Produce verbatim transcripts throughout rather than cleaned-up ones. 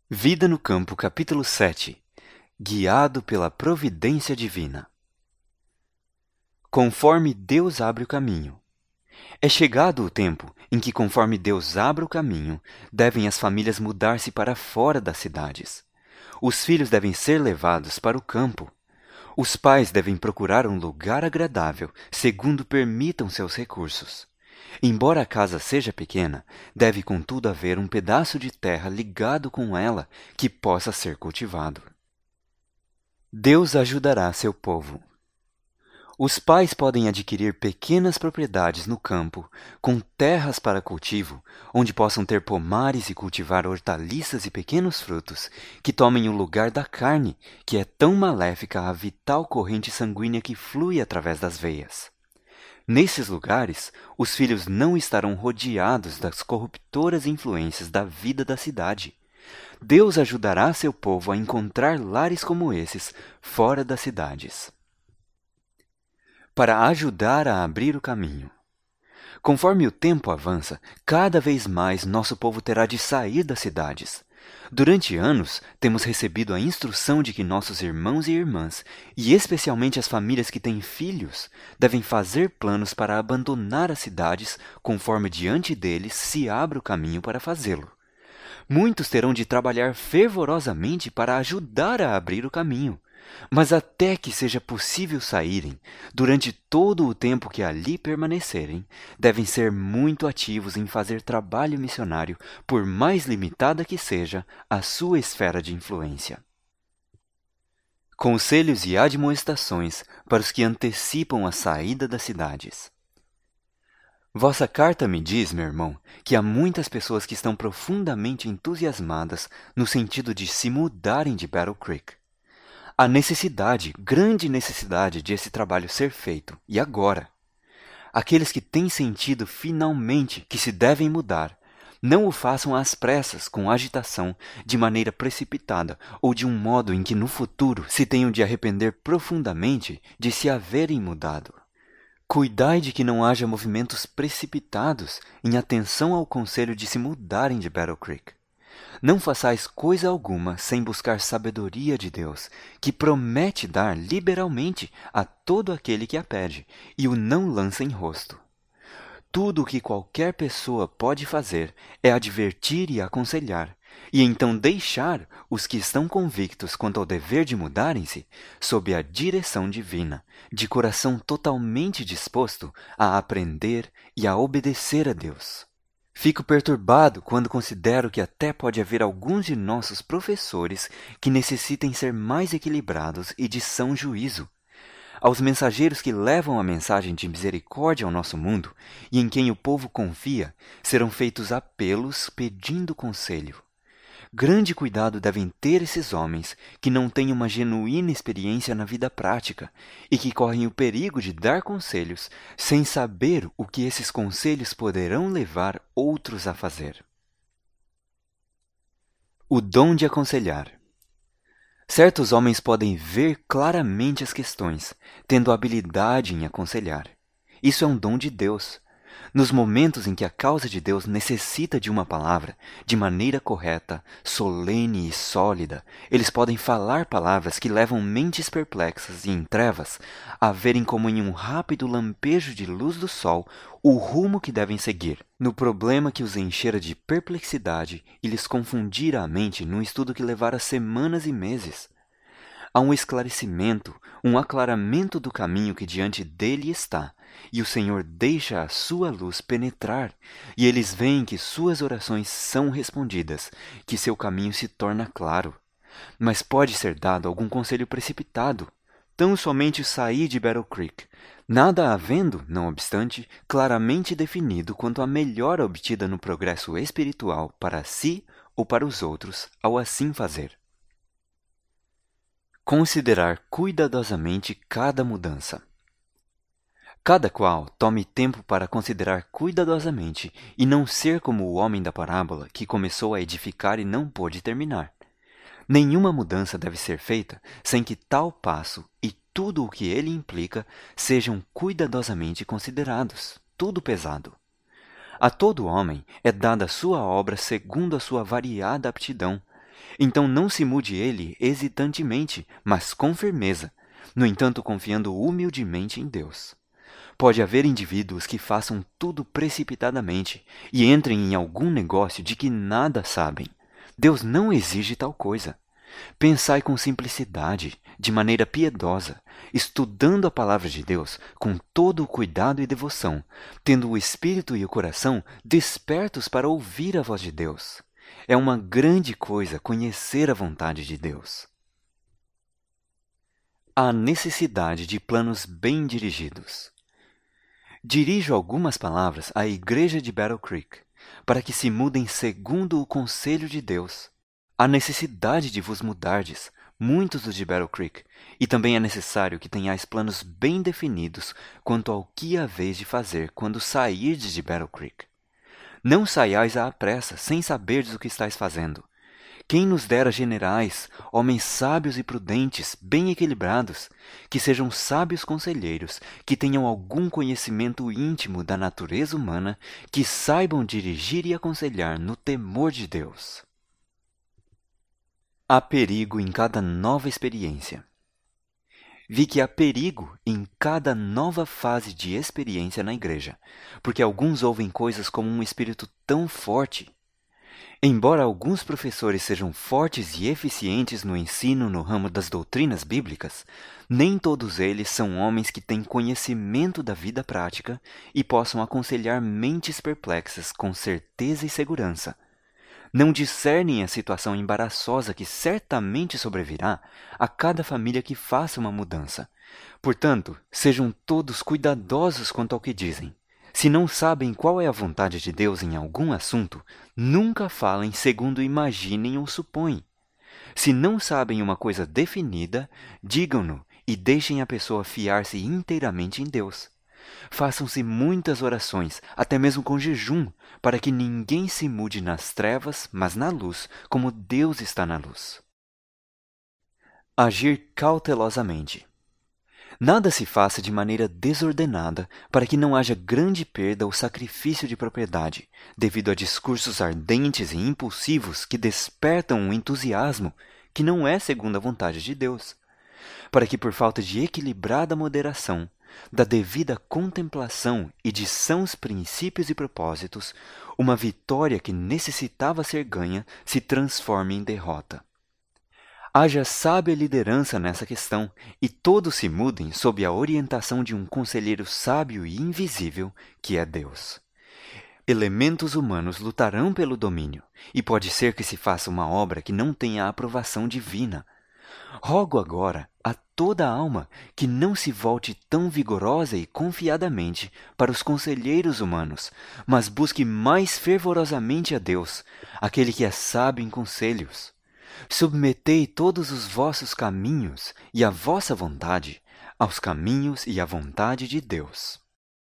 Vida no Campo, capítulo sete. Guiado pela providência divina. Conforme Deus abre o caminho. É chegado o tempo em que, conforme Deus abre o caminho, devem as famílias mudar-se para fora das cidades. Os filhos devem ser levados para o campo. Os pais devem procurar um lugar agradável, segundo permitam seus recursos. Embora a casa seja pequena, deve contudo haver um pedaço de terra ligado com ela que possa ser cultivado. Deus ajudará seu povo. Os pais podem adquirir pequenas propriedades no campo, com terras para cultivo, onde possam ter pomares e cultivar hortaliças e pequenos frutos, que tomem o lugar da carne, que é tão maléfica à vital corrente sanguínea que flui através das veias. Nesses lugares, os filhos não estarão rodeados das corruptoras influências da vida da cidade. Deus ajudará seu povo a encontrar lares como esses fora das cidades. Para ajudar a abrir o caminho. Conforme o tempo avança, cada vez mais nosso povo terá de sair das cidades. Durante anos, temos recebido a instrução de que nossos irmãos e irmãs, e especialmente as famílias que têm filhos, devem fazer planos para abandonar as cidades conforme diante deles se abre o caminho para fazê-lo. Muitos terão de trabalhar fervorosamente para ajudar a abrir o caminho. Mas até que seja possível saírem, durante todo o tempo que ali permanecerem, devem ser muito ativos em fazer trabalho missionário, por mais limitada que seja a sua esfera de influência. Conselhos e admoestações para os que antecipam a saída das cidades. Vossa carta me diz, meu irmão, que há muitas pessoas que estão profundamente entusiasmadas no sentido de se mudarem de Battle Creek. Há necessidade, grande necessidade de esse trabalho ser feito, e agora. Aqueles que têm sentido finalmente que se devem mudar, não o façam às pressas, com agitação, de maneira precipitada, ou de um modo em que no futuro se tenham de arrepender profundamente de se haverem mudado. Cuidai de que não haja movimentos precipitados em atenção ao conselho de se mudarem de Battle Creek. Não façais coisa alguma sem buscar sabedoria de Deus, que promete dar liberalmente a todo aquele que a pede, e o não lança em rosto. Tudo o que qualquer pessoa pode fazer é advertir e aconselhar, e então deixar os que estão convictos quanto ao dever de mudarem-se sob a direção divina, de coração totalmente disposto a aprender e a obedecer a Deus. Fico perturbado quando considero que até pode haver alguns de nossos professores que necessitem ser mais equilibrados e de são juízo. Aos mensageiros que levam a mensagem de misericórdia ao nosso mundo e em quem o povo confia, serão feitos apelos pedindo conselho. Grande cuidado devem ter esses homens que não têm uma genuína experiência na vida prática e que correm o perigo de dar conselhos sem saber o que esses conselhos poderão levar outros a fazer. O dom de aconselhar. Certos homens podem ver claramente as questões, tendo habilidade em aconselhar. Isso é um dom de Deus. Nos momentos em que a causa de Deus necessita de uma palavra, de maneira correta, solene e sólida, eles podem falar palavras que levam mentes perplexas e em trevas a verem como em um rápido lampejo de luz do sol o rumo que devem seguir, no problema que os enchera de perplexidade e lhes confundira a mente num estudo que levara semanas e meses. Há um esclarecimento, um aclaramento do caminho que diante dele está, e o Senhor deixa a sua luz penetrar, e eles veem que suas orações são respondidas, que seu caminho se torna claro. Mas pode ser dado algum conselho precipitado, tão somente sair de Battle Creek, nada havendo, não obstante, claramente definido quanto à melhora obtida no progresso espiritual para si ou para os outros ao assim fazer. Considerar cuidadosamente cada mudança. Cada qual tome tempo para considerar cuidadosamente e não ser como o homem da parábola que começou a edificar e não pôde terminar. Nenhuma mudança deve ser feita sem que tal passo e tudo o que ele implica sejam cuidadosamente considerados, tudo pesado. A todo homem é dada a sua obra segundo a sua variada aptidão, Então não se mude ele hesitantemente, mas com firmeza, no entanto confiando humildemente em Deus. Pode haver indivíduos que façam tudo precipitadamente e entrem em algum negócio de que nada sabem. Deus não exige tal coisa. Pensai com simplicidade, de maneira piedosa, estudando a palavra de Deus com todo o cuidado e devoção, tendo o espírito e o coração despertos para ouvir a voz de Deus. É uma grande coisa conhecer a vontade de Deus. A necessidade de planos bem dirigidos. Dirijo algumas palavras à igreja de Battle Creek, para que se mudem segundo o conselho de Deus. Há necessidade de vos mudardes, muitos dos de Battle Creek, e também é necessário que tenhais planos bem definidos quanto ao que haveis de fazer quando sairdes de Battle Creek. Não saiais à pressa, sem saberdes o que estáis fazendo. Quem nos dera generais, homens sábios e prudentes, bem equilibrados, que sejam sábios conselheiros, que tenham algum conhecimento íntimo da natureza humana, que saibam dirigir e aconselhar no temor de Deus. Há perigo em cada nova experiência. Vi que há perigo em cada nova fase de experiência na igreja, porque alguns ouvem coisas como um espírito tão forte. Embora alguns professores sejam fortes e eficientes no ensino no ramo das doutrinas bíblicas, nem todos eles são homens que têm conhecimento da vida prática e possam aconselhar mentes perplexas com certeza e segurança. Não discernem a situação embaraçosa que certamente sobrevirá a cada família que faça uma mudança. Portanto, sejam todos cuidadosos quanto ao que dizem. Se não sabem qual é a vontade de Deus em algum assunto, nunca falem segundo imaginem ou supõem. Se não sabem uma coisa definida, digam-no e deixem a pessoa fiar-se inteiramente em Deus. Façam-se muitas orações, até mesmo com jejum, para que ninguém se mude nas trevas, mas na luz, como Deus está na luz. Agir cautelosamente. Nada se faça de maneira desordenada para que não haja grande perda ou sacrifício de propriedade, devido a discursos ardentes e impulsivos que despertam um entusiasmo que não é segundo a vontade de Deus, para que por falta de equilibrada moderação, da devida contemplação e de sãos princípios e propósitos, uma vitória que necessitava ser ganha se transforme em derrota. Haja sábia liderança nessa questão e todos se mudem sob a orientação de um conselheiro sábio e invisível, que é Deus. Elementos humanos lutarão pelo domínio, e pode ser que se faça uma obra que não tenha a aprovação divina. Rogo agora a toda a alma que não se volte tão vigorosa e confiadamente para os conselheiros humanos, mas busque mais fervorosamente a Deus, aquele que é sábio em conselhos. Submetei todos os vossos caminhos e a vossa vontade aos caminhos e à vontade de Deus.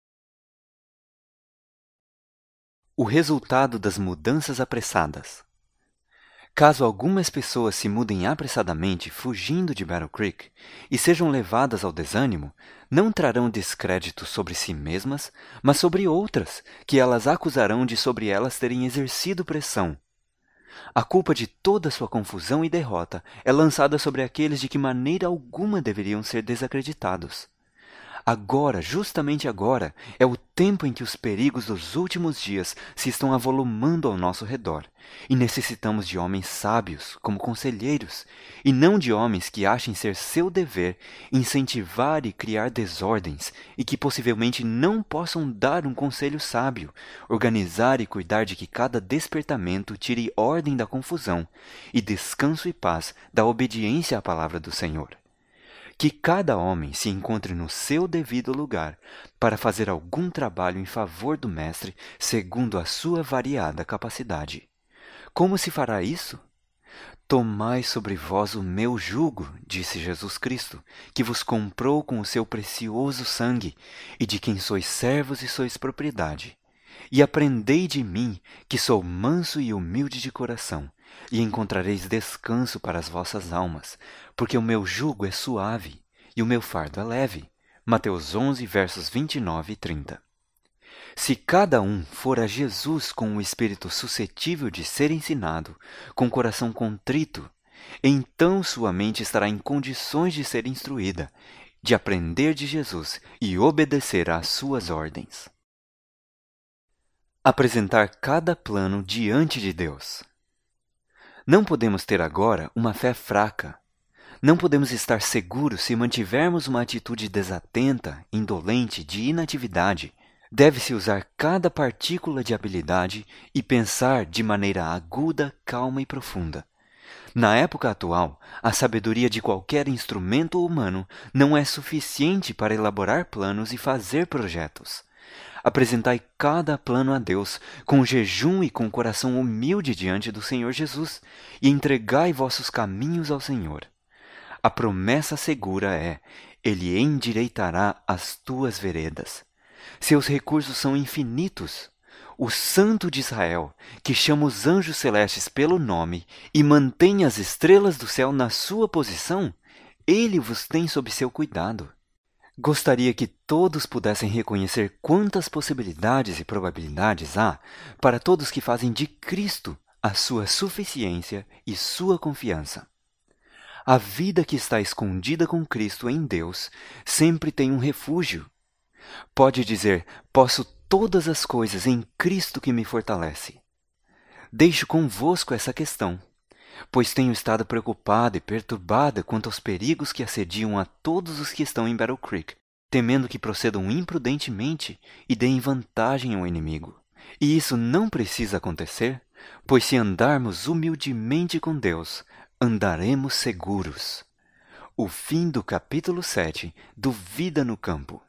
O resultado das mudanças apressadas. Caso algumas pessoas se mudem apressadamente fugindo de Battle Creek e sejam levadas ao desânimo, não trarão descrédito sobre si mesmas, mas sobre outras, que elas acusarão de sobre elas terem exercido pressão. A culpa de toda sua confusão e derrota é lançada sobre aqueles de que maneira alguma deveriam ser desacreditados. Agora, justamente agora, é o tempo em que os perigos dos últimos dias se estão avolumando ao nosso redor, e necessitamos de homens sábios como conselheiros, e não de homens que achem ser seu dever incentivar e criar desordens, e que possivelmente não possam dar um conselho sábio, organizar e cuidar de que cada despertamento tire ordem da confusão, e descanso e paz da obediência à palavra do Senhor. Que cada homem se encontre no seu devido lugar para fazer algum trabalho em favor do Mestre segundo a sua variada capacidade. Como se fará isso? Tomai sobre vós o meu jugo, disse Jesus Cristo, que vos comprou com o seu precioso sangue, e de quem sois servos e sois propriedade. E aprendei de mim, que sou manso e humilde de coração, e encontrareis descanso para as vossas almas, porque o meu jugo é suave e o meu fardo é leve. Mateus onze, versos vinte e nove e trinta. Se cada um for a Jesus com um espírito suscetível de ser ensinado, com coração contrito, então sua mente estará em condições de ser instruída, de aprender de Jesus e obedecer às suas ordens. Apresentar cada plano diante de Deus. Não podemos ter agora uma fé fraca. Não podemos estar seguros se mantivermos uma atitude desatenta, indolente, de inatividade. Deve-se usar cada partícula de habilidade e pensar de maneira aguda, calma e profunda. Na época atual, a sabedoria de qualquer instrumento humano não é suficiente para elaborar planos e fazer projetos. Apresentai cada plano a Deus, com jejum e com coração humilde diante do Senhor Jesus, e entregai vossos caminhos ao Senhor. A promessa segura é: Ele endireitará as tuas veredas. Seus recursos são infinitos. O Santo de Israel, que chama os anjos celestes pelo nome e mantém as estrelas do céu na sua posição, Ele vos tem sob seu cuidado. Gostaria que todos pudessem reconhecer quantas possibilidades e probabilidades há para todos que fazem de Cristo a sua suficiência e sua confiança. A vida que está escondida com Cristo em Deus sempre tem um refúgio. Pode dizer: posso todas as coisas em Cristo que me fortalece. Deixo convosco essa questão, pois tenho estado preocupada e perturbada quanto aos perigos que assediam a todos os que estão em Battle Creek, temendo que procedam imprudentemente e deem vantagem ao inimigo. E isso não precisa acontecer, pois se andarmos humildemente com Deus, andaremos seguros. O fim do capítulo sete do Vida no Campo.